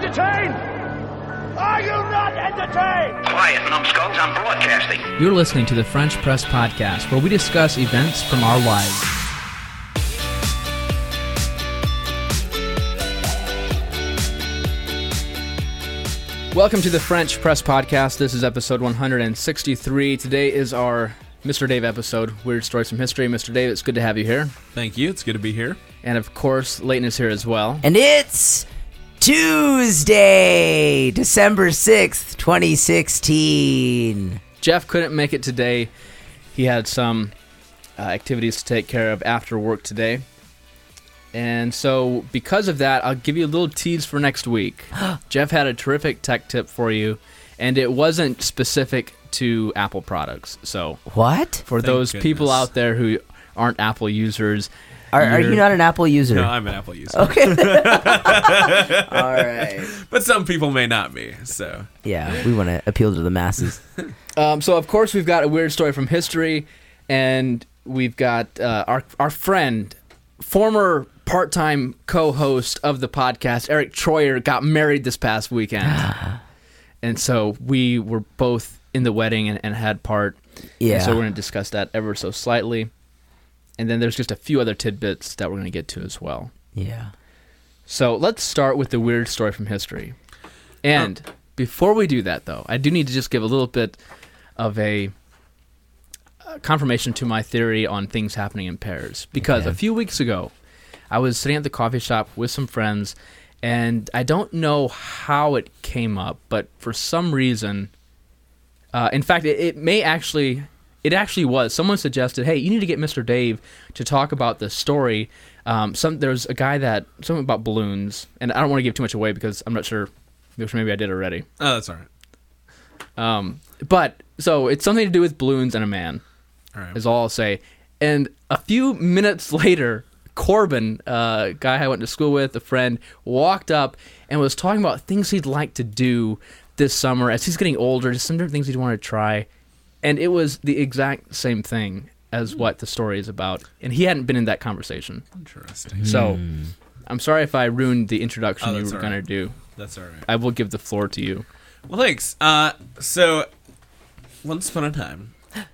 entertained? Are you not entertained? Quiet, numbskulls, I'm broadcasting. You're listening to the French Press Podcast, where we discuss events from our lives. Welcome to the French Press Podcast. This is episode 163. Today is our Mr. Dave episode, Weird Stories from History. Mr. Dave, it's good to have you here. Thank you. It's good to be here. And of course, Leighton is here as well. And it's Tuesday, December 6th, 2016. Jeff couldn't make it today. He had some activities to take care of after work today. And so, because of that, I'll give you a little tease for next week. Jeff had a terrific tech tip for you, and it wasn't specific to Apple products. So, What? for those people out there who aren't Apple users, Are you not an Apple user? No, I'm an Apple user. Okay. All right. But some people may not be, so. Yeah, we want to appeal to the masses. So of course we've got a weird story from history, and we've got our friend, former part-time co-host of the podcast, Eric Troyer, got married this past weekend. And so we were both in the wedding and had part. Yeah. And so we're going to discuss that ever so slightly. And then there's just a few other tidbits that we're going to get to as well. Yeah. So let's start with the weird story from history. And before we do that, though, I do need to just give a little bit of a confirmation to my theory on things happening in pairs. Because a few weeks ago, I was sitting at the coffee shop with some friends, and I don't know how it came up, but for some reason, in fact, it actually was. Someone suggested, hey, you need to get Mr. Dave to talk about the story. There's a guy something about balloons, and I don't want to give too much away because I'm not sure, maybe I did already. Oh, that's all right. But, so it's something to do with balloons and a man, All right. is all I'll say. And a few minutes later, Corbin, a guy I went to school with, a friend, walked up and was talking about things he'd like to do this summer as he's getting older, just some different things he'd want to try. And it was the exact same thing as what the story is about. And he hadn't been in that conversation. Interesting. So, I'm sorry if I ruined the introduction you that's were all going to right. do. That's all right. I will give the floor to you. Well, thanks. So, once upon a time,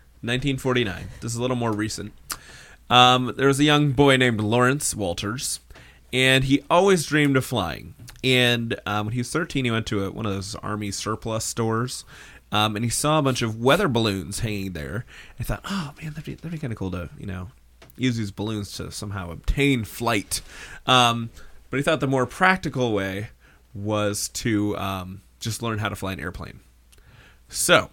1949. This is a little more recent. There was a young boy named Lawrence Walters, and he always dreamed of flying. And when he was 13, he went to one of those Army surplus stores, and he saw a bunch of weather balloons hanging there. And he thought, oh, man, that'd be kind of cool to, use these balloons to somehow obtain flight. But he thought the more practical way was to just learn how to fly an airplane. So,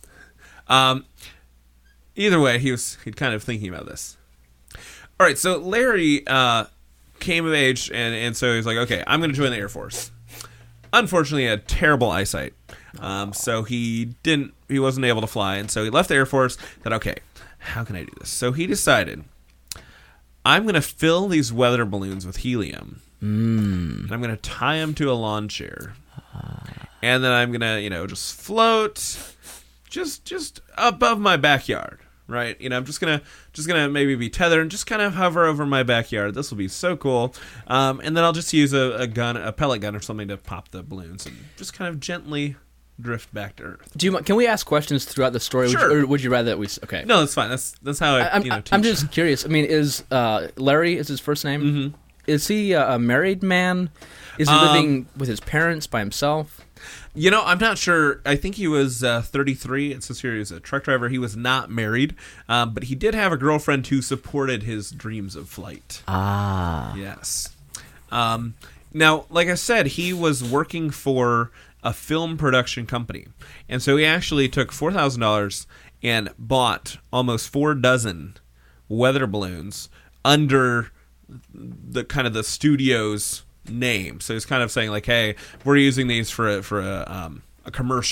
either way, he'd kind of thinking about this. All right, so Larry came of age, and so he's like, okay, I'm going to join the Air Force. Unfortunately, he had terrible eyesight, so he wasn't able to fly, and so he left the Air Force, thought, okay, how can I do this? So he decided, I'm going to fill these weather balloons with helium, and I'm going to tie them to a lawn chair, and then I'm going to, just float just above my backyard. Right, I'm just gonna maybe be tethered and just kind of hover over my backyard. This will be so cool, and then I'll just use a pellet gun or something to pop the balloons and just kind of gently drift back to Earth. Can we ask questions throughout the story? Sure. Or would you rather that we? Okay. No, that's fine. That's how I teach. I'm just curious. I mean, is Larry is his first name? Mm-hmm. Is he a married man? Is he living with his parents by himself? I'm not sure. I think he was 33. It says here he was a truck driver. He was not married, but he did have a girlfriend who supported his dreams of flight. Ah. Yes. Now, like I said, he was working for a film production company. And so he actually took $4,000 and bought almost 4 dozen weather balloons under the studio's name. So he's kind of saying like, hey, we're using these for a commercial.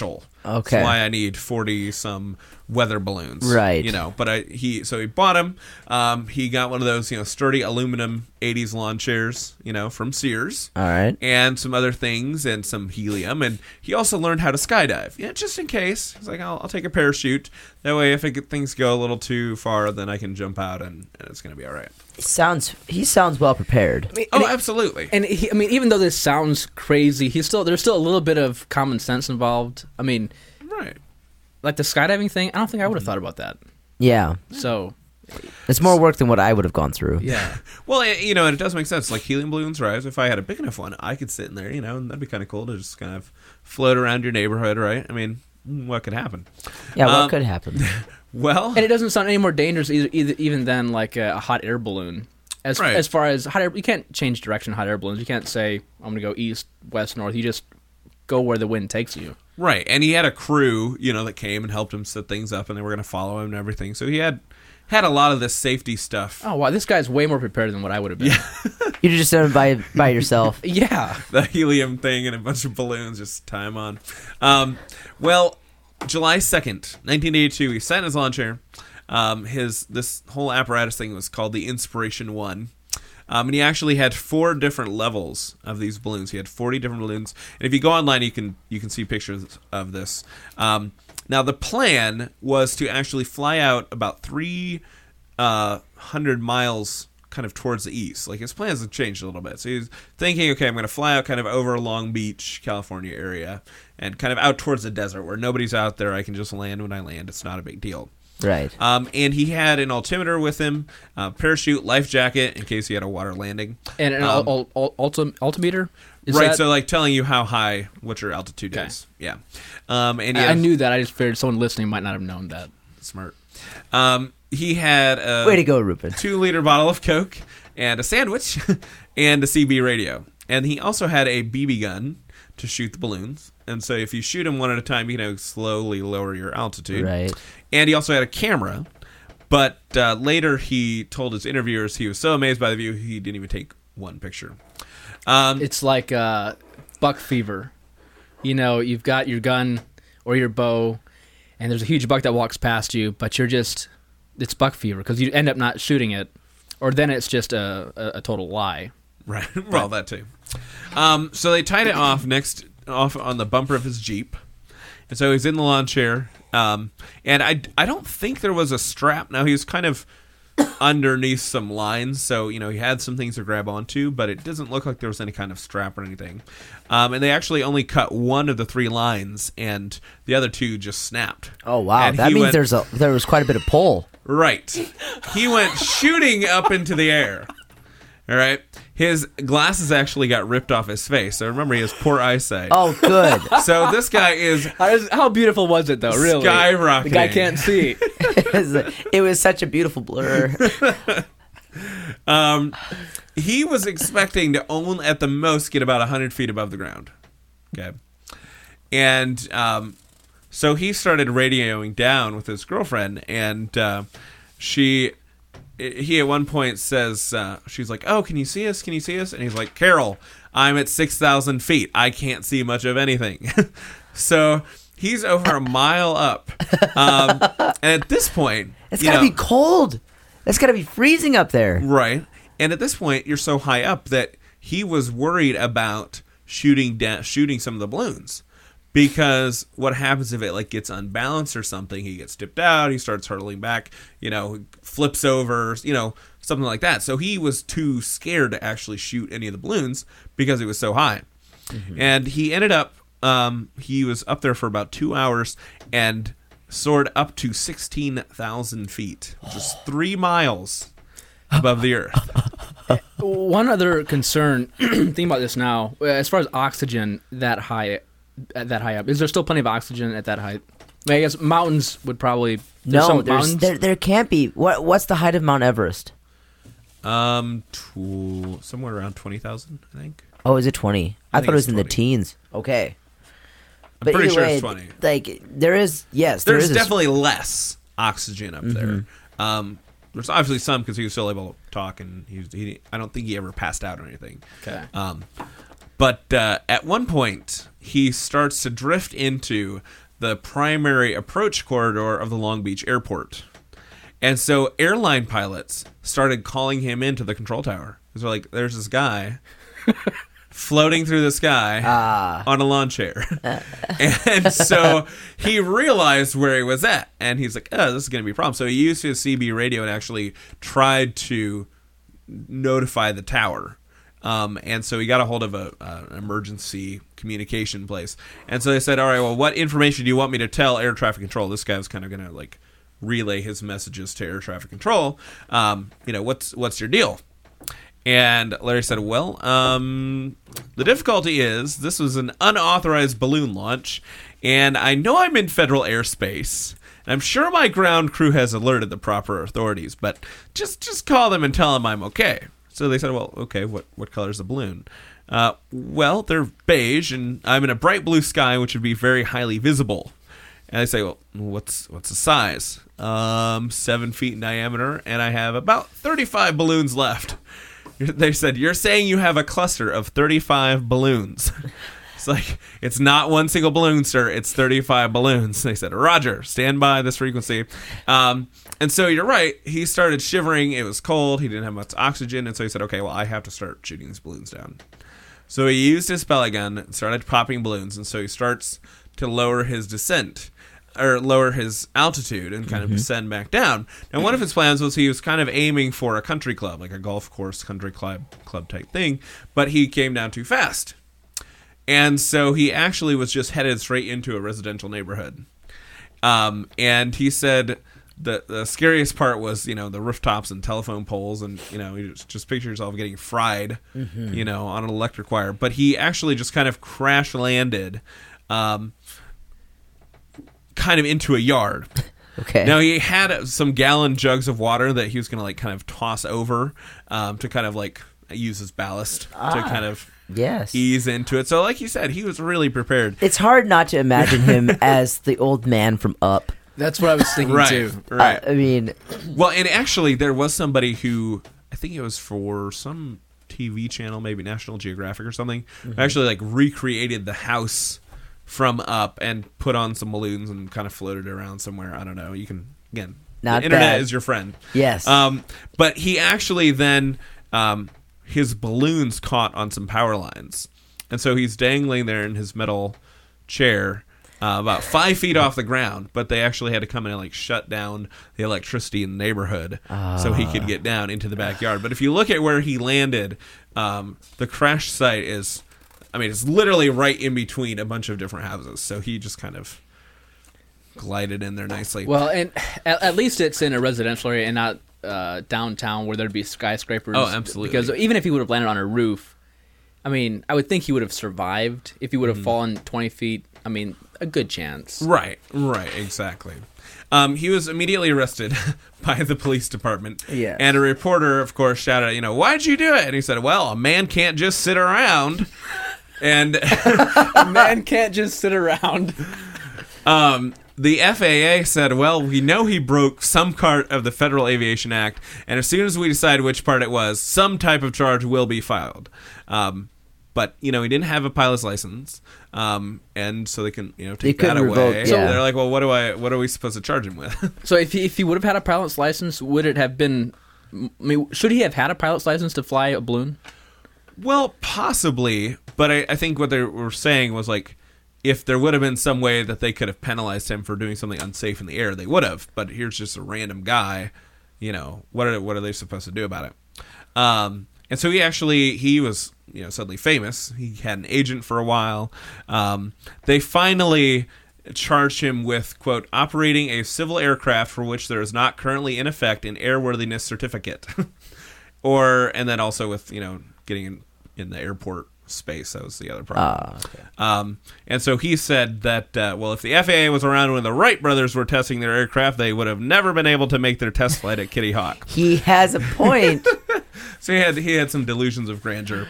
Okay. That's why I need 40 some weather balloons. Right. You know, but he bought him. He got one of those, sturdy aluminum 80s lawn chairs, from Sears. All right. And some other things and some helium. And he also learned how to skydive. Just in case. He's like, I'll take a parachute. That way, if things go a little too far, then I can jump out and it's going to be all right. He sounds well prepared. Absolutely. And even though this sounds crazy, there's still a little bit of common sense involved. I mean, Right. like the skydiving thing, I don't think I would have thought about that. Yeah. So, It's more work than what I would have gone through. yeah. Well, and it does make sense. Like helium balloons rise. If I had a big enough one, I could sit in there, and that'd be kind of cool to just kind of float around your neighborhood, right? I mean, what could happen? Yeah, what could happen? Well, And it doesn't sound any more dangerous even than like a hot air balloon. As far as hot air, you can't change direction of hot air balloons. You can't say, I'm going to go east, west, north. You just go where the wind takes you. right. And he had a crew, that came and helped him set things up, and they were going to follow him and everything. So he had a lot of this safety stuff. Oh, wow. This guy's way more prepared than what I would have been. You just done it by yourself. Yeah. The helium thing and a bunch of balloons, just tie him on. Well, July 2nd, 1982, he sat in his lawn chair. This whole apparatus thing was called the Inspiration 1. And he actually had 4 different levels of these balloons. He had 40 different balloons. And if you go online, you can see pictures of this. Now, the plan was to actually fly out about 300 miles kind of towards the east. Like, his plans have changed a little bit. So he's thinking, okay, I'm going to fly out kind of over Long Beach, California area, and kind of out towards the desert where nobody's out there. I can just land when I land. It's not a big deal. Right. And he had an altimeter with him, parachute, life jacket in case he had a water landing. And an altimeter? Is Right, that- so like telling you what your altitude Okay. is. Yeah. And he I had, knew that. I just figured someone listening might not have known that. smart. He had a Way to go, Ruben. 2-liter bottle of Coke and a sandwich and a CB radio. And he also had a BB gun to shoot the balloons. And so if you shoot them one at a time, you can slowly lower your altitude. Right. And he also had a camera. But later he told his interviewers he was so amazed by the view he didn't even take one picture. It's like buck fever. You've got your gun or your bow, and there's a huge buck that walks past you, but it's buck fever because you end up not shooting it, or then it's just a total lie. Right. Well, that too. So they tied it off on the bumper of his Jeep. And so he's in the lawn chair. And I don't think there was a strap. Now, he was kind of underneath some lines, so, he had some things to grab onto, but it doesn't look like there was any kind of strap or anything. And they actually only cut one of the 3 lines, and the other 2 just snapped. Oh, wow. And That he means went- there was quite a bit of pull. Right. He went shooting up into the air. All right. His glasses actually got ripped off his face. So remember, he has poor eyesight. Oh, good. So this guy is How beautiful was it, though? Really, skyrocketing. the guy can't see. It was such a beautiful blur. He was expecting to only at the most get about 100 feet above the ground. Okay. And so he started radioing down with his girlfriend, and he at one point says, she's like, "Oh, can you see us? Can you see us?" And he's like, "Carol, I'm at 6,000 feet. I can't see much of anything." So he's over a mile up. And at this point, It's got to be cold. It's got to be freezing up there. right. And at this point, you're so high up that he was worried about shooting some of the balloons. Because what happens if it gets unbalanced or something? He gets tipped out. He starts hurtling back. Flips over. Something like that. So he was too scared to actually shoot any of the balloons because it was so high. Mm-hmm. And he ended up. He was up there for about 2 hours and soared up to 16,000 feet, which is 3 miles above the earth. One other concern, thinking about this now, as far as oxygen that high up, is there still plenty of oxygen at that height? I guess mountains would probably. No, there can't be. What's the height of Mount Everest? Somewhere around 20,000, I think. Oh, is it 20? I think thought it was it's in the 20. teens. Okay. I'm pretty either sure way, it's 20. There is, yes. There's there is definitely less oxygen up there. There's obviously some because he was still able to talk, and I don't think he ever passed out or anything. Okay. But at one point, he starts to drift into the primary approach corridor of the Long Beach airport. And so airline pilots started calling him into the control tower. They're like, there's this guy floating through the sky on a lawn chair. And so he realized where he was at. And he's like, oh, this is going to be a problem. So he used his CB radio and actually tried to notify the tower. And so he got a hold of an emergency communication place. And so they said, all right, well, what information do you want me to tell air traffic control? This guy was kind of going to like relay his messages to air traffic control. What's your deal? And Larry said, well, the difficulty is this was an unauthorized balloon launch, and I know I'm in federal airspace, and I'm sure my ground crew has alerted the proper authorities, but just call them and tell them I'm okay. So they said, well, okay, what color is the balloon? Well, they're beige, and I'm in a bright blue sky, which would be very highly visible. And I say, well, what's the size? 7 feet in diameter, and I have about 35 balloons left. They said, you're saying you have a cluster of 35 balloons. It's like, it's not one single balloon, sir. It's 35 balloons. They said, Roger, stand by this frequency. And so you're right. He started shivering. It was cold. He didn't have much oxygen. And so he said, okay, well, I have to start shooting these balloons down. So he used his pellet gun and started popping balloons. And so he starts to lower his descent, or lower his altitude and kind of descend back down. Now, one of his plans was he was kind of aiming for a country club, like a golf course country club type thing, but he came down too fast. And so he actually was just headed straight into a residential neighborhood. And he said the scariest part was, the rooftops and telephone poles, and, you just picture yourself getting fried, on an electric wire. But he actually just kind of crash landed, kind of into a yard. Okay. Now he had some gallon jugs of water that he was going to like kind of toss over to kind of like use as ballast to kind of ease into it. So like you said, he was really prepared. It's hard not to imagine him as the old man from Up. That's what I was thinking too. Right. I mean, well, and actually there was somebody who, I think it was for some TV channel, maybe National Geographic or something, actually like recreated the house from Up and put on some balloons and kind of floated around somewhere. I don't know. You can, again, Not the internet bad. is your friend. Yes. But he actually then, his balloons caught on some power lines. And so he's dangling there in his metal chair, about 5 feet off the ground, but they actually had to come in and like shut down the electricity in the neighborhood so he could get down into the backyard. But if you look at where he landed, the crash site is, it's literally right in between a bunch of different houses. So he just kind of glided in there nicely. Well, and at least it's in a residential area and not downtown where there'd be skyscrapers. Oh, absolutely. Because even if he would have landed on a roof, I would think he would have survived. If he would have fallen 20 feet, a good chance. Right, exactly. He was immediately arrested by the police department. Yes. And a reporter, of course, shouted, why'd you do it? And he said, well, a man can't just sit around. And A man can't just sit around. the FAA said, well, we know he broke some part of the Federal Aviation Act, and as soon as we decide which part it was, some type of charge will be filed. But, he didn't have a pilot's license, and so they can, take that away. Revoke, So they're like, well, what are we supposed to charge him with? So if he would have had a pilot's license, would it have been... should he have had a pilot's license to fly a balloon? Well, possibly, but I think what they were saying was like, if there would have been some way that they could have penalized him for doing something unsafe in the air, they would have. But here's just a random guy, what are they supposed to do about it? And so he was suddenly famous. He had an agent for a while. They finally charged him with, quote, operating a civil aircraft for which there is not currently in effect an airworthiness certificate, and then also with getting in the airport space. That was the other problem. okay. And so he said that, if the FAA was around when the Wright brothers were testing their aircraft, they would have never been able to make their test flight at Kitty Hawk. He has a point. So he had some delusions of grandeur.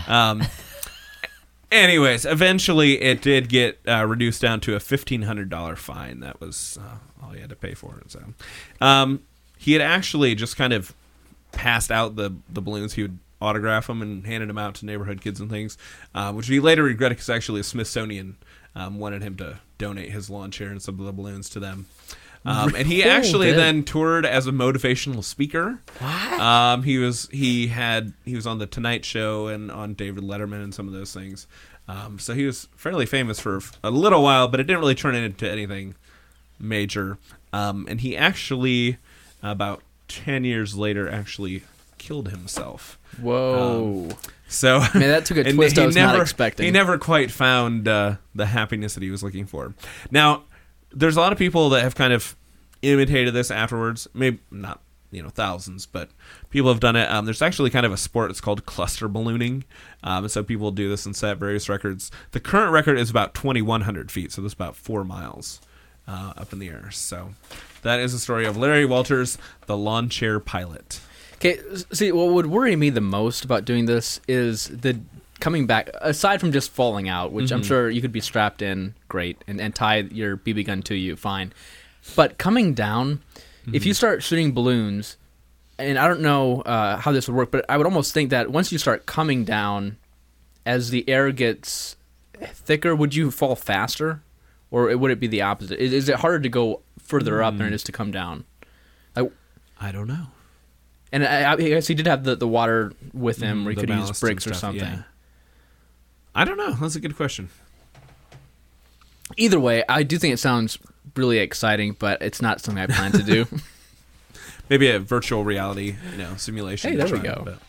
Anyways, eventually it did get reduced down to a $1,500 fine. That was all he had to pay for it. So he had actually just kind of passed out the balloons. He would autograph them and handed them out to neighborhood kids and things, which he later regretted because actually a Smithsonian wanted him to donate his lawn chair and some of the balloons to them. And he actually then toured as a motivational speaker. What? He was on the Tonight Show and on David Letterman and some of those things. So he was fairly famous for a little while, but it didn't really turn into anything major. And he actually, about 10 years later, actually killed himself. Whoa. So Man, that took a and twist he I was never, not expecting. He never quite found the happiness that he was looking for. Now, there's a lot of people that have kind of imitated this afterwards. Maybe not, thousands, but people have done it. There's actually kind of a sport. It's called cluster ballooning. And so people do this and set various records. The current record is about 2,100 feet, so that's about 4 miles up in the air. So that is the story of Larry Walters, the lawn chair pilot. Okay, see, what would worry me the most about doing this is the coming back, aside from just falling out, which I'm sure you could be strapped in, great, and tie your BB gun to you, fine. But coming down, if you start shooting balloons, and I don't know how this would work, but I would almost think that once you start coming down, as the air gets thicker, would you fall faster? Or would it be the opposite? Is it harder to go further up than it is to come down? I don't know. And I guess he did have the water with him, where he could use ballast bricks and or stuff, something. yeah. I don't know. That's a good question. Either way, I do think it sounds really exciting, but it's not something I plan to do. Maybe a virtual reality, simulation. Hey, to there we try, go. but-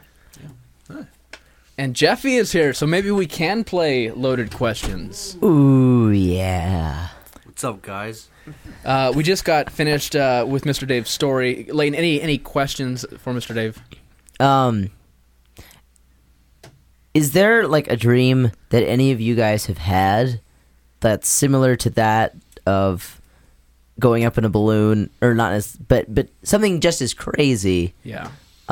And Jeffy is here, so maybe we can play Loaded Questions. Ooh, yeah. What's up, guys? We just got finished with Mr. Dave's story. Layton, any questions for Mr. Dave? Is there like a dream that any of you guys have had that's similar to that of going up in a balloon, or not as, but something just as crazy? Yeah.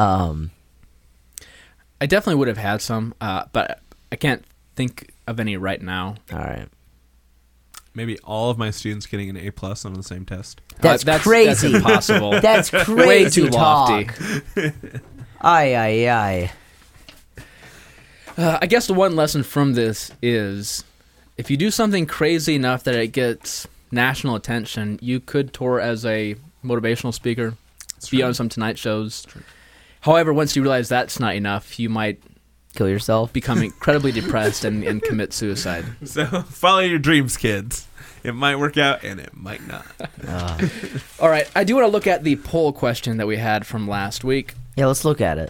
All I definitely would have had some, but I can't think of any right now. right. Maybe all of my students getting an A+ on the same test. That's crazy. That's impossible. That's crazy. Way too lofty. talk. Aye. I guess the one lesson from this is if you do something crazy enough that it gets national attention, you could tour as a motivational speaker, be on some Tonight shows. However, once you realize that's not enough, you might Kill yourself. become incredibly depressed and commit suicide. So follow your dreams, kids. It might work out and it might not. All right, I do want to look at the poll question that we had from last week. Yeah, let's look at it.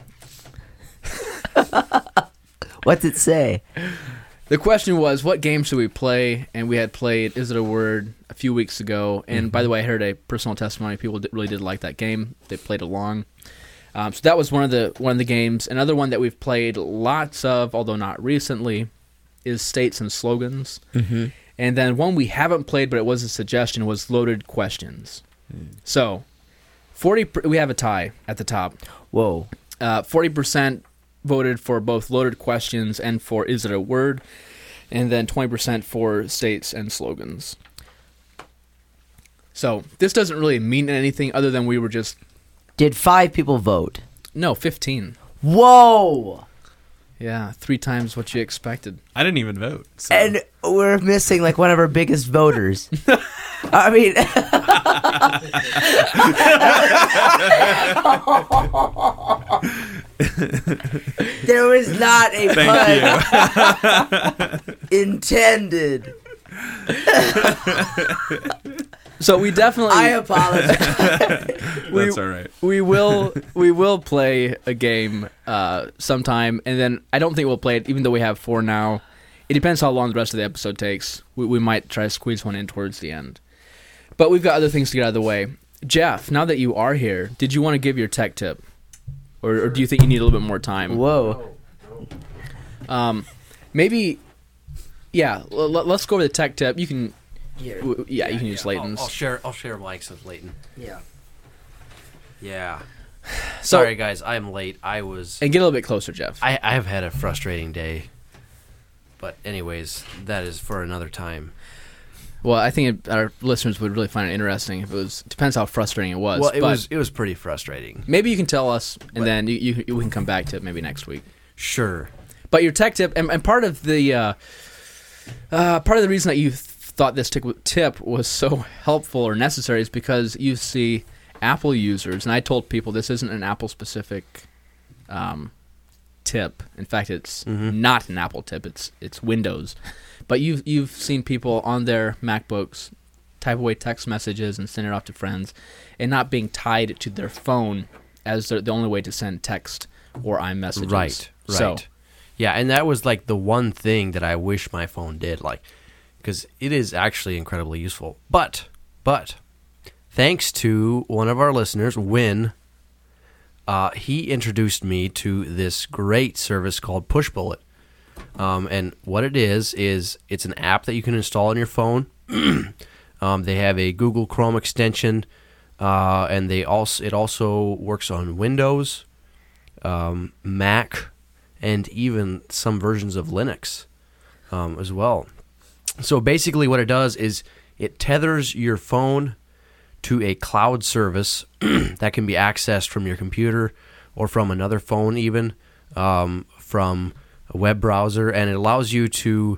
What's it say? The question was, what game should we play? And we had played Is It a Word a few weeks ago. And by the way, I heard a personal testimony. People really did like that game. They played along. So that was one of the games. Another one that we've played lots of, although not recently, is States and Slogans. Mm-hmm. And then one we haven't played, but it was a suggestion, was Loaded Questions. So, we have a tie at the top. Whoa. 40% voted for both Loaded Questions and for Is It a Word? And then 20% for States and Slogans. So, this doesn't really mean anything other than we were just... Did 5 people vote? No, 15. Whoa! Yeah, 3 times what you expected. I didn't even vote. So. And we're missing like one of our biggest voters. I mean, there was not a pun intended. So we definitely... I apologize. That's all right. We will play a game sometime, and then I don't think we'll play it, even though we have 4 now. It depends how long the rest of the episode takes. We might try to squeeze one in towards the end. But we've got other things to get out of the way. Jeff, now that you are here, did you want to give your tech tip? Or do you think you need a little bit more time? Whoa. Maybe, yeah, let's go over the tech tip. You can... Here. Yeah, you can use Layton's. I'll share mics with Layton. Yeah. Yeah. So- Sorry, guys. I'm late. And get a little bit closer, Jeff. I have had a frustrating day. But anyways, that is for another time. Well, I think our listeners would really find it interesting if it was... Depends how frustrating it was. Well, but it was pretty frustrating. maybe you can tell us, and then we can come back to it maybe next week. Sure. But your tech tip, and part of the Part of the reason that you thought this tip was so helpful or necessary is because you see Apple users, and I told people this isn't an Apple-specific tip. In fact, it's not an Apple tip. It's Windows. But you've seen people on their MacBooks type away text messages and send it off to friends, and not being tied to their phone as the only way to send text or iMessages. Right. So, Yeah, and that was like the one thing that I wish my phone did, like, because it is actually incredibly useful. But thanks to one of our listeners, Win, he introduced me to this great service called Pushbullet. And what it is it's an app that you can install on your phone. They have a Google Chrome extension, and it also works on Windows, Mac, and even some versions of Linux as well. So basically what it does is it tethers your phone to a cloud service that can be accessed from your computer or from another phone even, from a web browser, and it allows you to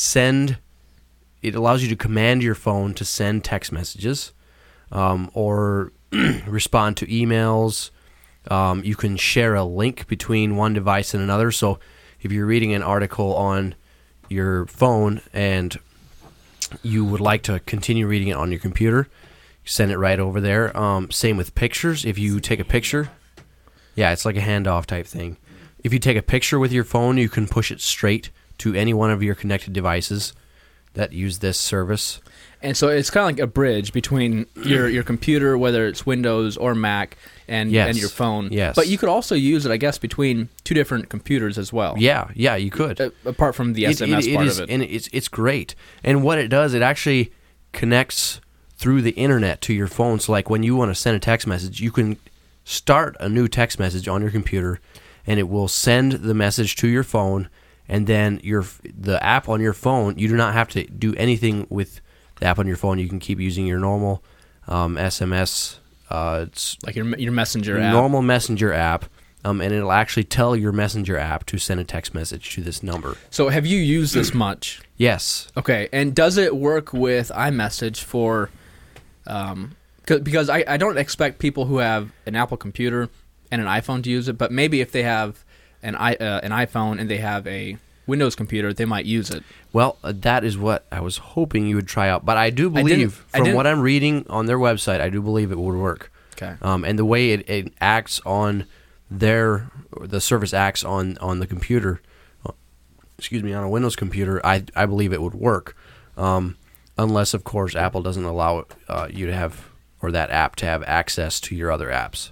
command your phone to send text messages or respond to emails. You can share a link between one device and another. So if you're reading an article on your phone and you would like to continue reading it on your computer, send it right over there. Same with pictures. If you take a picture, it's like a handoff type thing. If you take a picture with your phone, you can push it straight to any one of your connected devices that use this service. And so it's kind of like a bridge between your computer, whether it's Windows or Mac, and your phone. Yes. But you could also use it, I guess, between two different computers as well. Yeah, you could. Apart from the SMS part of it. And it's great. And what it does, it actually connects through the internet to your phone. So like when you want to send a text message, you can start a new text message on your computer, and it will send the message to your phone, and then the app on your phone, you do not have to do anything with the app on your phone. You can keep using your normal SMS. It's like your Messenger app. Normal Messenger app, and it'll actually tell your Messenger app to send a text message to this number. So have you used this much? Yes. Okay, and does it work with iMessage for... because I don't expect people who have an Apple computer and an iPhone to use it, but maybe if they have an iPhone and they have a Windows computer, they might use it. Well, that is what I was hoping you would try out. But I do believe, from what I'm reading on their website, I do believe it would work. Okay. And the way it acts on the service acts on the computer, on a Windows computer, I believe it would work. Unless, of course, Apple doesn't allow you to have, or that app to have access to your other apps.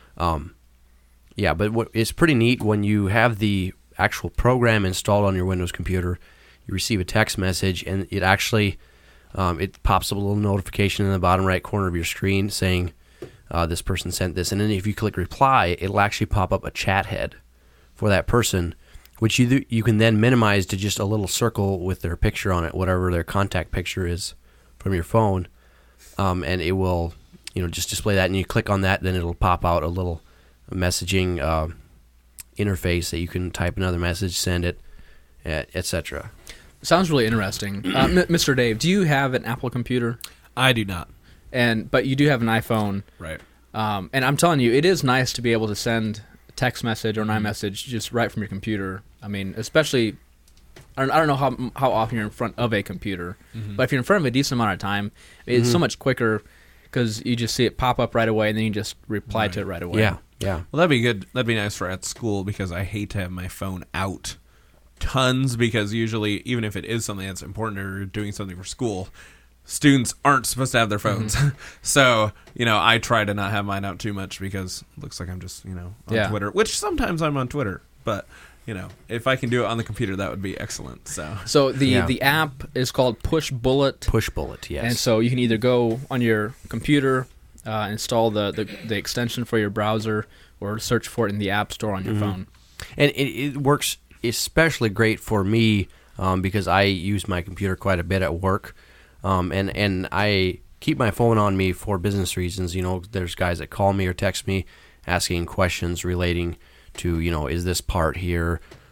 But it's pretty neat when you have the actual program installed on your Windows computer. You receive a text message, and it actually it pops up a little notification in the bottom right corner of your screen saying this person sent this. And then if you click reply, it'll actually pop up a chat head for that person, which you can then minimize to just a little circle with their picture on it, whatever their contact picture is from your phone, and it will just display that. And you click on that, then it'll pop out a little messaging interface that you can type another message, send it, etc. Sounds really interesting. Mr. Dave, do you have an Apple computer? I do not. But you do have an iPhone. Right. And I'm telling you, it is nice to be able to send a text message or an iMessage just right from your computer. I mean, especially, I don't know how often you're in front of a computer, but if you're in front of a decent amount of time, it's so much quicker because you just see it pop up right away, and then you just reply to it right away. Yeah. Well, that'd be good. That'd be nice for at school, because I hate to have my phone out tons, because usually, even if it is something that's important or doing something for school, students aren't supposed to have their phones. So, I try to not have mine out too much, because it looks like I'm just, on Twitter, which sometimes I'm on Twitter, but, if I can do it on the computer, that would be excellent. So the app is called Pushbullet. Pushbullet, yes. And so you can either go on your computer, install the extension for your browser, or search for it in the App Store on your phone. And it works especially great for me because I use my computer quite a bit at work, and I keep my phone on me for business reasons. There's guys that call me or text me asking questions relating to, is this part here,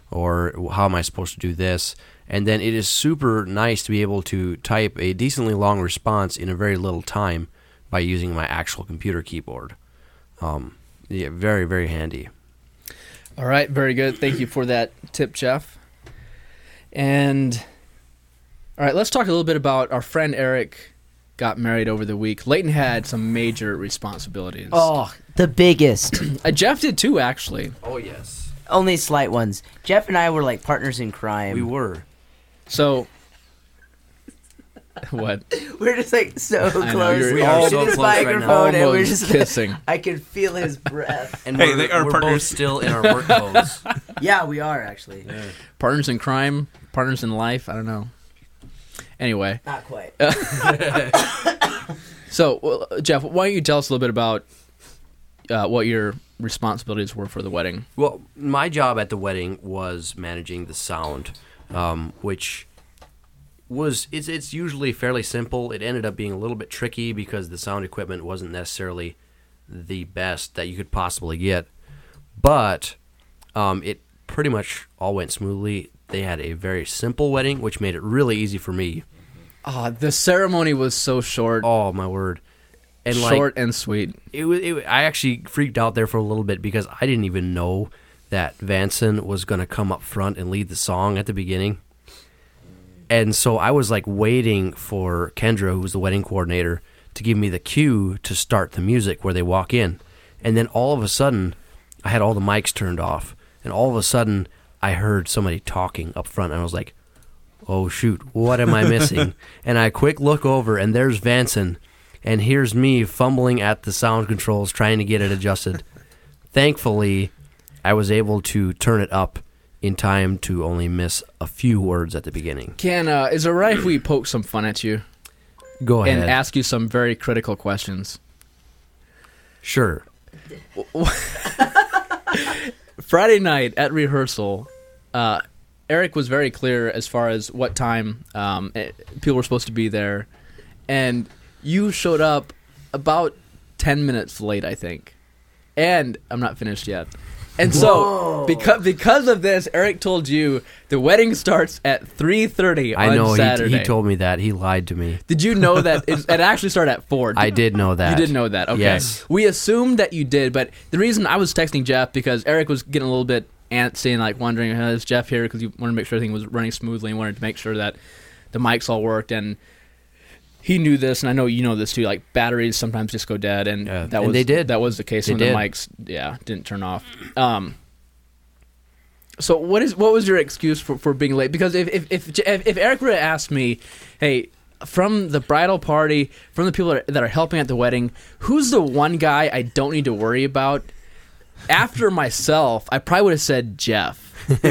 or how am I supposed to do this? And then it is super nice to be able to type a decently long response in a very little time by using my actual computer keyboard. Yeah, very, very handy. All right, very good. Thank you for that tip, Jeff. And all right, let's talk a little bit about our friend Eric got married over the week. Leighton had some major responsibilities. Oh, the biggest. Jeff did too, actually. Oh, yes. Only slight ones. Jeff and I were like partners in crime. We were. So, what? We're just like so I know, close. we are to so this close right now. microphone, and we're Almost just kissing. I can feel his breath. And Hey, they are we're partners. both still in our work clothes. Yeah, we are actually. Partners in crime, partners in life. I don't know. Anyway, Not quite. so Jeff, why don't you tell us a little bit about what your responsibilities were for the wedding? Well, my job at the wedding was managing the sound, which was it's usually fairly simple. It ended up being a little bit tricky because the sound equipment wasn't necessarily the best that you could possibly get, but it pretty much all went smoothly. They had a very simple wedding, which made it really easy for me. The ceremony was so short, Oh my word! And short and sweet. I actually freaked out there for a little bit because I didn't even know that Vanson was going to come up front and lead the song at the beginning. And so I was like waiting for Kendra, who was the wedding coordinator, to give me the cue to start the music where they walk in. And then all of a sudden, I had all the mics turned off. And all of a sudden, I heard somebody talking up front. And I was like, oh, shoot, what am I missing? And I quick look over, and there's Vanson. And here's me fumbling at the sound controls, trying to get it adjusted. Thankfully, I was able to turn it up in time to only miss a few words at the beginning. Is it right if we poke some fun at you Go ahead. and ask you some very critical questions? Sure. Friday night at rehearsal, Eric was very clear as far as what time people were supposed to be there, and you showed up about 10 minutes late, I think. And I'm not finished yet. And so, because of this, Eric told you the wedding starts at 3:30 on I know Saturday. he told me that. He lied to me. Did you know that it actually started at 4? I did know that. You did know that, okay. Yes. We assumed that you did, but the reason I was texting Jeff, because Eric was getting a little bit antsy and like wondering, is Jeff here? Because you wanted to make sure everything was running smoothly and wanted to make sure that the mics all worked, and he knew this, and I know you know this too, like batteries sometimes just go dead, and they did. That was the case They when did. the mics didn't turn off. So what was your excuse for being late? Because if Eric were to ask me, hey, from the bridal party, from the people that are helping at the wedding, who's the one guy I don't need to worry about? After myself, I probably would have said Jeff.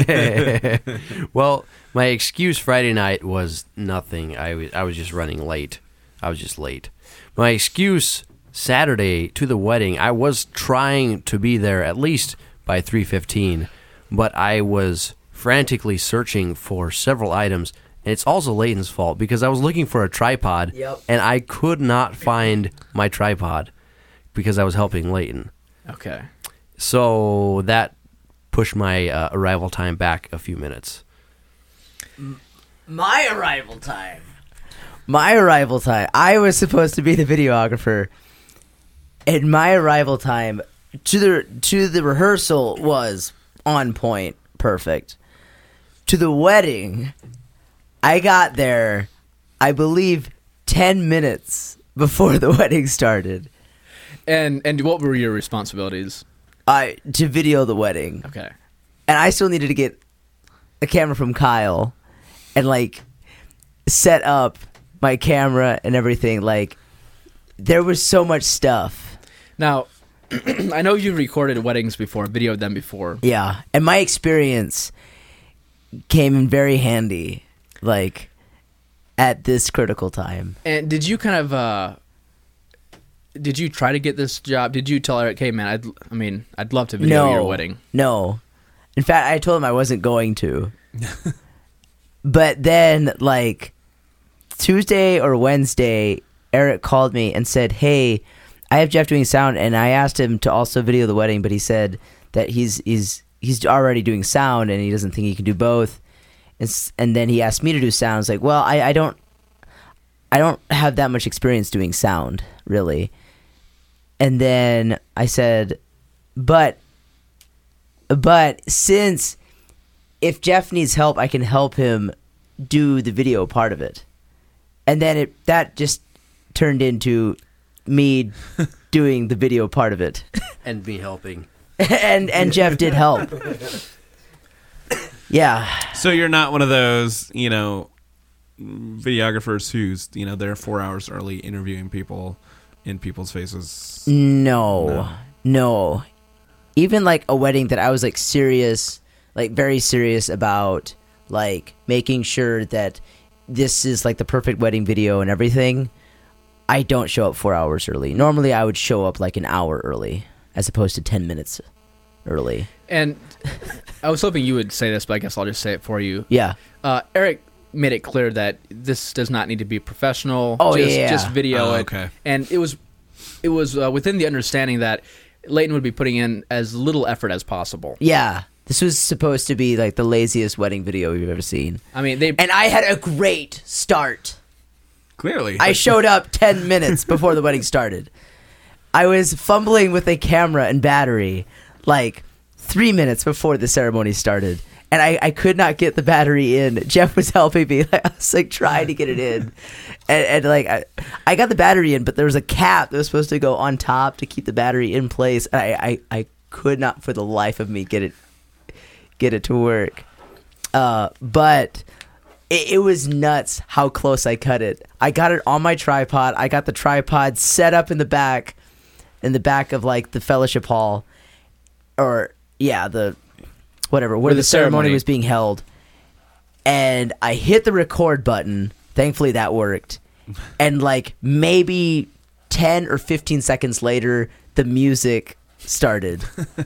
Well, my excuse Friday night was nothing. I was just running late. I was just late. My excuse Saturday to the wedding, I was trying to be there at least by 3:15, but I was frantically searching for several items. And it's also Leighton's fault because I was looking for a tripod, and I could not find my tripod because I was helping Leighton. Okay. So that pushed my arrival time back a few minutes. My arrival time. I was supposed to be the videographer, and my arrival time to the rehearsal was on point, perfect. To the wedding, I got there, I believe, 10 minutes before the wedding started. And what were your responsibilities? To video the wedding. Okay. And I still needed to get a camera from Kyle and like set up my camera and everything. Like, there was so much stuff. Now, I know you've recorded weddings before, videoed them before. Yeah, and my experience came in very handy, like, at this critical time. And did you kind of did you try to get this job? Did you tell Eric, hey man, I'd love to video your wedding? No. In fact, I told him I wasn't going to. But then, like, Tuesday or Wednesday, Eric called me and said, hey, I have Jeff doing sound, and I asked him to also video the wedding, but he said that he's he's already doing sound and he doesn't think he can do both. And then he asked me to do sound. I was like, well, I don't have that much experience doing sound, really. And then I said, but since if Jeff needs help, I can help him do the video part of it. And then that just turned into me doing the video part of it. And me helping. and Jeff did help. Yeah. So you're not one of those, videographers who's, they're 4 hours early interviewing people in people's faces. No. Even like a wedding that I was like serious, like very serious about, like making sure that this is like the perfect wedding video and everything. I don't show up 4 hours early. Normally I would show up like an hour early as opposed to 10 minutes early. And I was hoping you would say this, but I guess I'll just say it for you. Yeah. Eric made it clear that this does not need to be professional. Oh, just video Oh, it. okay. And it was within the understanding that Leighton would be putting in as little effort as possible. Yeah. This was supposed to be like the laziest wedding video we've ever seen. I mean, And I had a great start. Clearly. I showed up 10 minutes before the wedding started. I was fumbling with a camera and battery like 3 minutes before the ceremony started. And I could not get the battery in. Jeff was helping me. I was like trying to get it in. And like I got the battery in, but there was a cap that was supposed to go on top to keep the battery in place. And I could not for the life of me get it to work. But it was nuts how close I cut it. I got it on my tripod. I got the tripod set up in the back of like the fellowship hall, or the whatever where the ceremony was being held. And I hit the record button. Thankfully that worked. And like maybe 10 or 15 seconds later, the music started.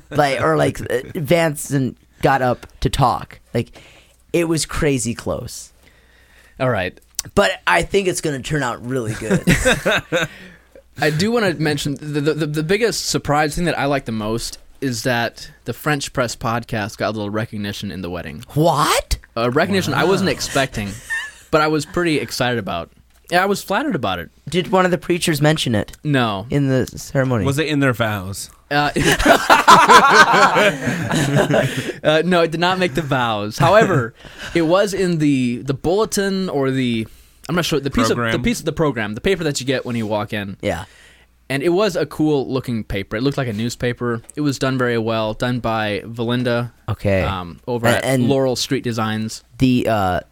Vance got up to talk. Like it was crazy close. all right. But I think it's going to turn out really good. I do want to mention the biggest surprise thing that I like the most is that the French Press podcast got a little recognition in the wedding. What? A recognition I wasn't expecting, but I was pretty excited about. Yeah, I was flattered about it. Did one of the preachers mention it No. in the ceremony? Was it in their vows? No, it did not make the vows. However, it was in the bulletin or I'm not sure, the piece of the program, the paper that you get when you walk in. Yeah. And it was a cool looking paper. It looked like a newspaper. It was done very well, done by Valinda. Okay. Over at Laurel Street Designs. The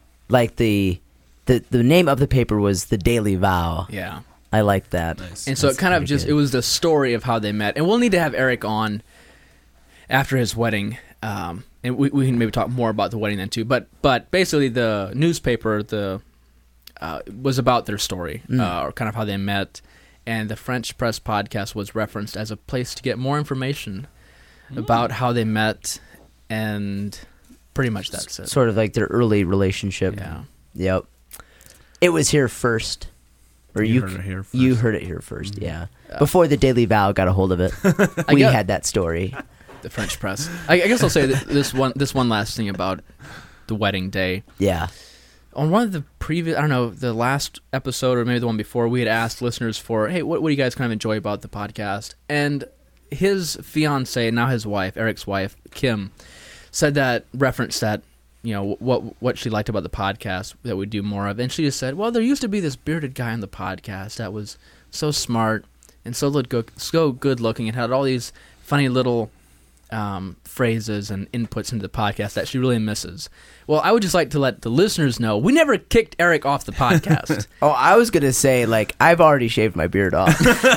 name of the paper was The Daily Vow. Yeah. I like that. Nice. And so it kind of just, it was the story of how they met. And we'll need to have Eric on after his wedding. And we can maybe talk more about the wedding then too. But basically the newspaper was about their story, or kind of how they met. And the French Press podcast was referenced as a place to get more information about how they met, and pretty much that's it. Sort of like their early relationship. Yeah. Yep. It was here first. Or You heard it here first. You heard it here first, yeah. Before the Daily Vow got a hold of it. We had that story. The French Press. I guess I'll say this one last thing about the wedding day. Yeah. On one of the previous, I don't know, the last episode or maybe the one before, we had asked listeners for, hey, what do you guys kind of enjoy about the podcast? And his fiance, now his wife, Eric's wife, Kim, said that, referenced that, what she liked about the podcast that we do more of. And she just said, well, there used to be this bearded guy on the podcast that was so smart and so good looking and had all these funny little phrases and inputs into the podcast that she really misses. Well, I would just like to let the listeners know we never kicked Eric off the podcast. Oh, I was going to say, like, I've already shaved my beard off.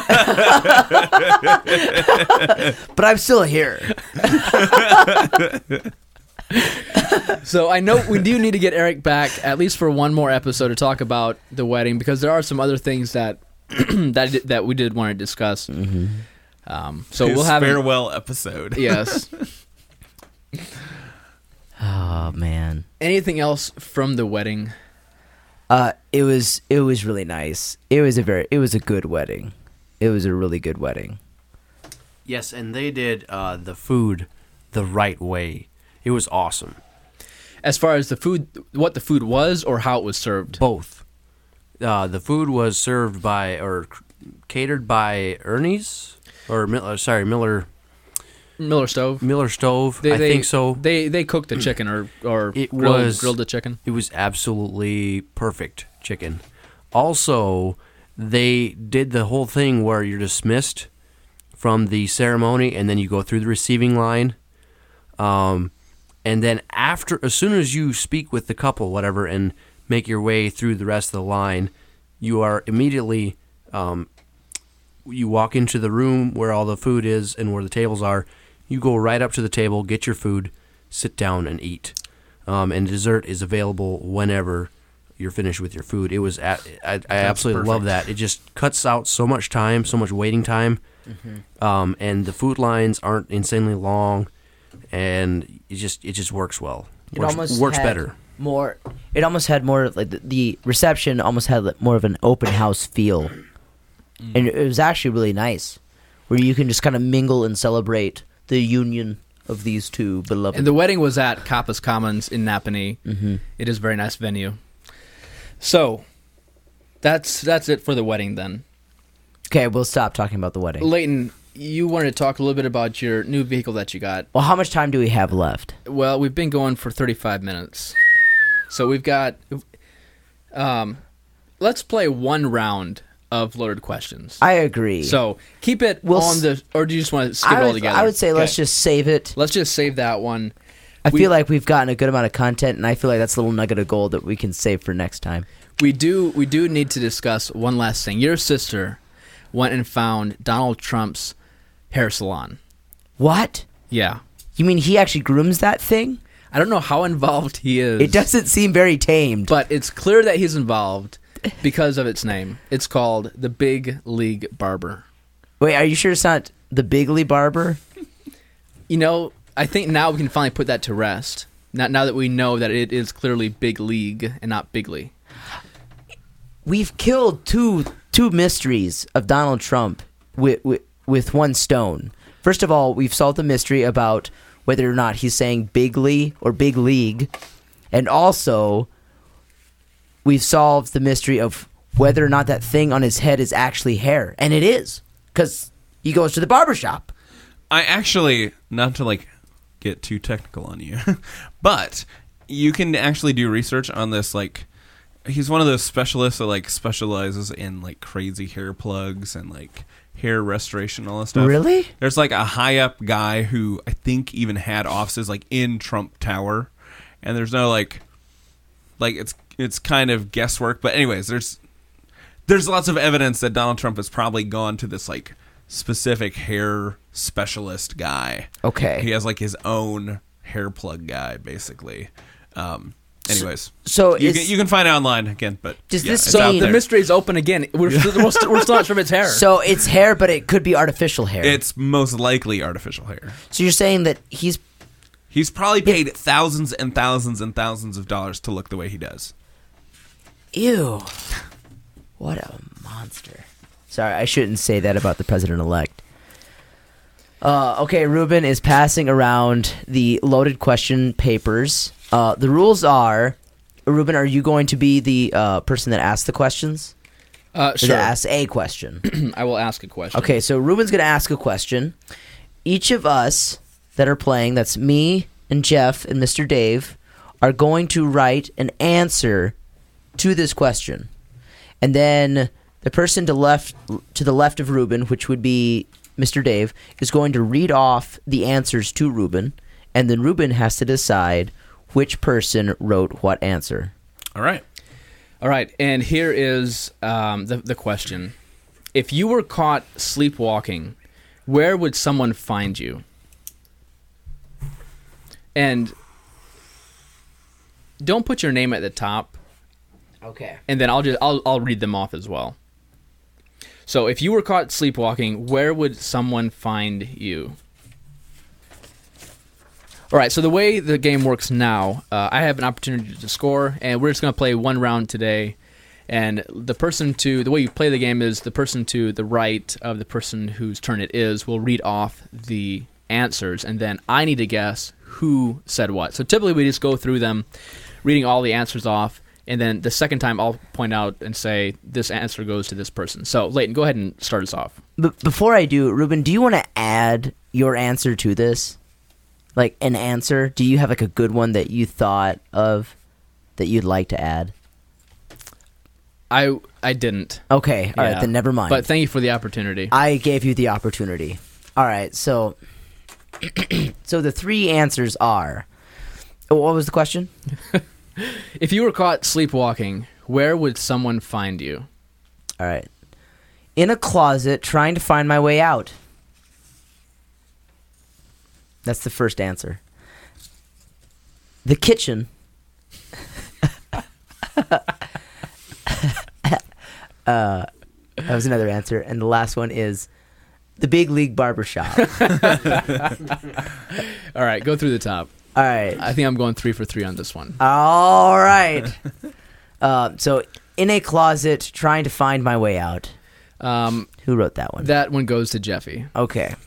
But I'm still here. So I know we do need to get Eric back at least for one more episode to talk about the wedding, because there are some other things that that we did want to discuss. Mm-hmm. So His we'll have farewell episode. Yes. Oh, man. Anything else from the wedding? It was really nice. It was a good wedding. It was a really good wedding. Yes, and they did the food the right way. It was awesome. As far as the food, what the food was or how it was served? Both. The food was served by or catered by Ernie's or Miller Stove. Miller Stove. I think so. They cooked the chicken or It grilled the chicken. It was absolutely perfect chicken. Also, they did the whole thing where you're dismissed from the ceremony and then you go through the receiving line. And then as soon as you speak with the couple, whatever, and make your way through the rest of the line, you are immediately, you walk into the room where all the food is and where the tables are. You go right up to the table, get your food, sit down and eat. And dessert is available whenever you're finished with your food. It was, I absolutely love that. It just cuts out so much time, so much waiting time. Mm-hmm. And the food lines aren't insanely long. And it just works well. Works better. It almost had more like the reception almost had more of an open house feel, and it was actually really nice, where you can just kind of mingle and celebrate the union of these two beloved. And the wedding was at Kappas Commons in Napanee. Mm-hmm. It is a very nice venue. So that's it for the wedding then. Okay, we'll stop talking about the wedding. Leighton, you wanted to talk a little bit about your new vehicle that you got. Well, how much time do we have left? Well, we've been going for 35 minutes. So we've got... let's play one round of loaded questions. I agree. So keep it on the... Or do you just want to skip it all together? I would say let's just save it. Let's just save that one. I feel like we've gotten a good amount of content, and I feel like that's a little nugget of gold that we can save for next time. We do need to discuss one last thing. Your sister went and found Donald Trump's hair salon. What? Yeah. You mean he actually grooms that thing? I don't know how involved he is. It doesn't seem very tamed. But it's clear that he's involved because of its name. It's called the Big League Barber. Wait, are you sure it's not the Bigly Barber? You know, I think now we can finally put that to rest. Now that we know that it is clearly Big League and not Bigly. We've killed two mysteries of Donald Trump with one stone. First of all, we've solved the mystery about whether or not he's saying Bigly or Big League. And also, we've solved the mystery of whether or not that thing on his head is actually hair. And it is, because he goes to the barbershop. I actually, not to get too technical on you, but you can actually do research on this. He's one of those specialists that specializes in crazy hair plugs and hair restoration and all that stuff. Really? There's a high up guy who I think even had offices in Trump Tower, and there's no it's kind of guesswork. But anyways, there's lots of evidence that Donald Trump has probably gone to this specific hair specialist guy. Okay. He has his own hair plug guy basically. Anyways, so you can find it online again, but the mystery is open again. We're still not sure if it's hair. So it's hair, but it could be artificial hair. It's most likely artificial hair. So you're saying that he's probably paid thousands and thousands and thousands of dollars to look the way he does. Ew. What a monster. Sorry, I shouldn't say that about the president-elect. Okay, Ruben is passing around the loaded question papers. The rules are, Ruben, are you going to be the person that asks the questions? Sure. That asks a question. I will ask a question. Okay, so Ruben's going to ask a question. Each of us that are playing, that's me and Jeff and Mr. Dave, are going to write an answer to this question. And then the person to the left of Ruben, which would be Mr. Dave, is going to read off the answers to Ruben, and then Ruben has to decide which person wrote what answer. All right. And here is the question. If you were caught sleepwalking, where would someone find you? And don't put your name at the top. Okay. And then I'll read them off as well. So if you were caught sleepwalking, where would someone find you? All right, so the way the game works now, I have an opportunity to score, and we're just going to play one round today. And the way you play the game is the person to the right of the person whose turn it is will read off the answers, and then I need to guess who said what. So typically we just go through them, reading all the answers off, and then the second time I'll point out and say, this answer goes to this person. So, Leighton, go ahead and start us off. Before I do, Ruben, do you want to add your answer to this? Like an answer? Do you have like a good one that you thought of that you'd like to add? I didn't. Okay, all right, Yeah. then never mind. But thank you for the opportunity. I gave you the opportunity. All right, so so the three answers are. Oh, what was the question? If you were caught sleepwalking, where would someone find you? All right. In a closet trying to find my way out. That's the first answer. The kitchen. That was another answer. And the last one is the Big League Barbershop. All right, go through the top. All right. I think I'm going 3 for 3 on this one. All right. So, in a closet trying to find my way out. Who wrote that one? That one goes to Jeffy. Okay.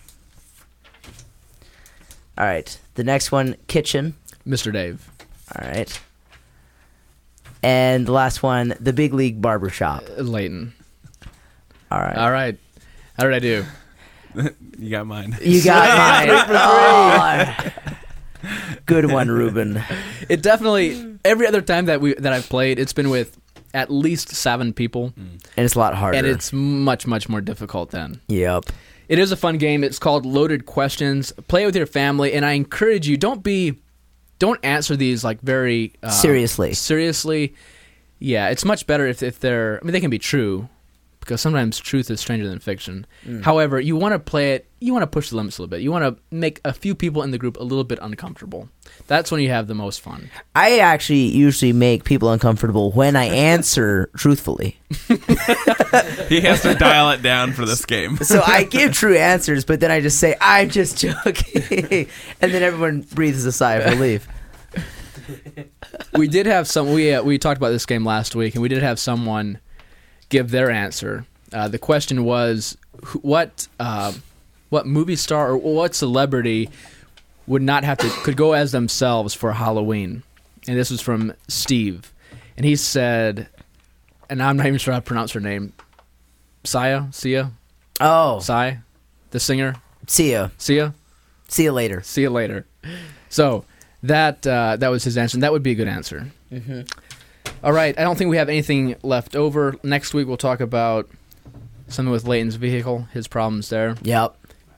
All right. The next one, kitchen. Mr. Dave. All right. And the last one, the Big League Barbershop. Leighton. All right. All right. How did I do? You got mine. You got mine. Oh. Good one, Ruben. It definitely, every other time that I've played, it's been with at least 7 people. And it's a lot harder. And it's much, much more difficult then. Yep. It is a fun game. It's called Loaded Questions. Play it with your family, and I encourage you, don't answer these like very seriously. Yeah, it's much better if they're, I mean, they can be true, because sometimes truth is stranger than fiction. However, you want to play it, you want to push the limits a little bit. You want to make a few people in the group a little bit uncomfortable. That's when you have the most fun. I actually usually make people uncomfortable when I answer truthfully. He has to dial it down for this game. So I give true answers, but then I just say, I'm just joking. And then everyone breathes a sigh of relief. We did have some, we talked about this game last week, and we did have someone give their answer. The question was, what movie star or what celebrity could go as themselves for Halloween? And this was from Steve, and he said, and I'm not even sure how to pronounce her name, Sia, Oh. Sia, the singer. See ya. Sia. See you later. See you later. So that was his answer, and that would be a good answer. Mm-hmm. All right, I don't think we have anything left over. Next week we'll talk about something with Leighton's vehicle, his problems there. Yep.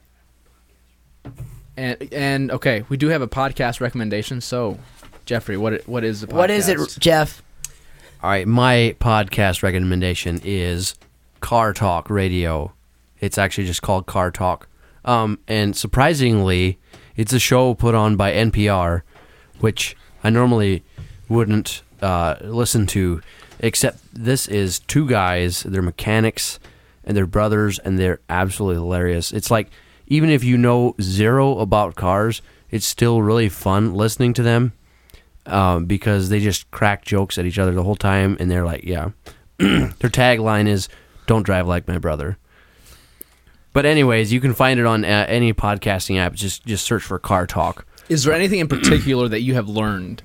And okay, we do have a podcast recommendation. So, Jeffrey, what is the podcast? What is it, Jeff? All right, my podcast recommendation is Car Talk Radio. It's actually just called Car Talk. And surprisingly, it's a show put on by NPR, which I normally wouldn't listen to, except this is 2 guys, they're mechanics, and they're brothers, and they're absolutely hilarious. It's like, even if you know zero about cars, it's still really fun listening to them, because they just crack jokes at each other the whole time, and they're like, yeah. Their tagline is, "Don't drive like my brother." But anyways, you can find it on any podcasting app. Just search for Car Talk. Is there anything in particular that you have learned?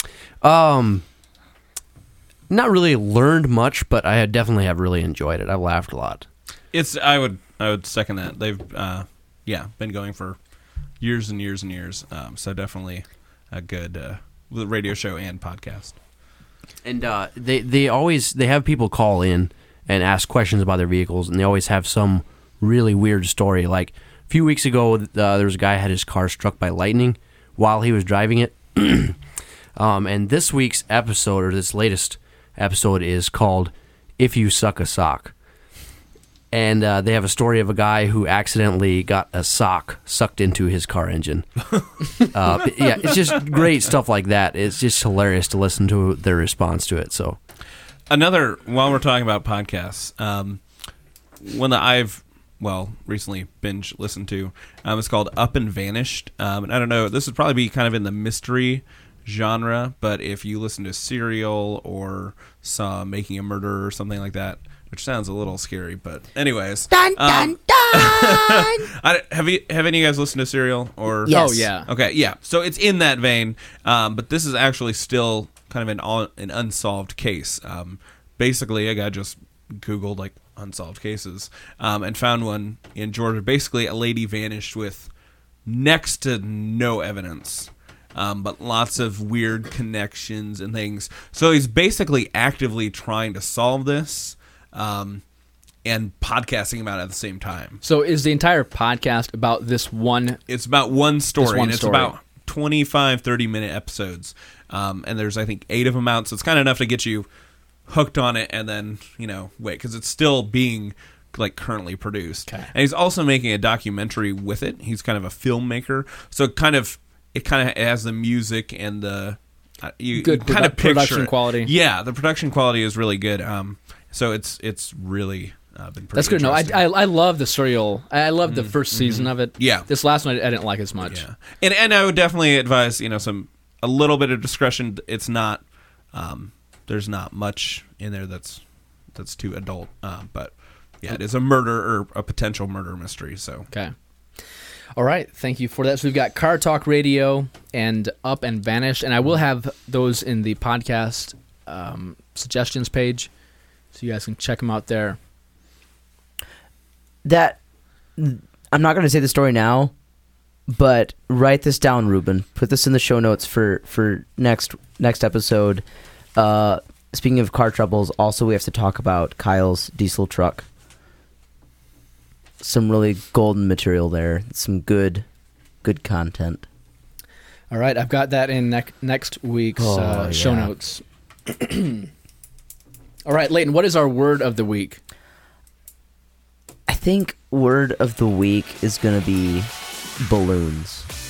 Not really learned much, but I definitely have really enjoyed it. I've laughed a lot. I would second that. They've been going for years and years and years. So definitely a good radio show and podcast. And they always have people call in and ask questions about their vehicles, and they always have some really weird story. Like a few weeks ago, there was a guy who had his car struck by lightning while he was driving it. And this week's episode, or this latest episode, is called "If You Suck a Sock." And they have a story of a guy who accidentally got a sock sucked into his car engine. Yeah, it's just great stuff like that. It's just hilarious to listen to their response to it. So, while we're talking about podcasts, one that I've recently binge listened to, it's called Up and Vanished. And I don't know, this would probably be kind of in the mystery genre, but if you listen to Serial or Making a Murder or something like that, which sounds a little scary, but anyways. Dun, dun, dun! Have any of you guys listened to Serial? Or Yes. Oh yeah. Okay, yeah. So it's in that vein, but this is actually still kind of an unsolved case. Basically, a guy just Googled like unsolved cases and found one in Georgia. Basically, a lady vanished with next to no evidence, but lots of weird connections and things. So he's basically actively trying to solve this and podcasting about it at the same time. So is the entire podcast about this one? It's about one story, one and it's story. about 25, 30-minute episodes. And there's, I think, 8 of them out, so it's kind of enough to get you hooked on it and then, wait, because it's still being like currently produced. Okay. And he's also making a documentary with it. He's kind of a filmmaker, so it kind of has the music and the you Good kind of picture production it. quality. Yeah, the production quality is really good. So it's really been pretty That's good to know. interesting. I love the Serial. I love the first season of it. Yeah. This last one I didn't like as much. Yeah, and I would definitely advise a little bit of discretion. It's not there's not much in there that's too adult, but yeah, it is a murder or a potential murder mystery. So Okay. All right. Thank you for that. So we've got Car Talk Radio and Up and Vanished, and I will have those in the podcast suggestions page, so you guys can check them out there. That I'm not going to say the story now, but write this down, Ruben. Put this in the show notes for next episode. Speaking of car troubles, also we have to talk about Kyle's diesel truck. Some really golden material there. Some good content. All right. I've got that in next week's show yeah. notes. All right, Leighton, what is our word of the week? I think word of the week is going to be balloons.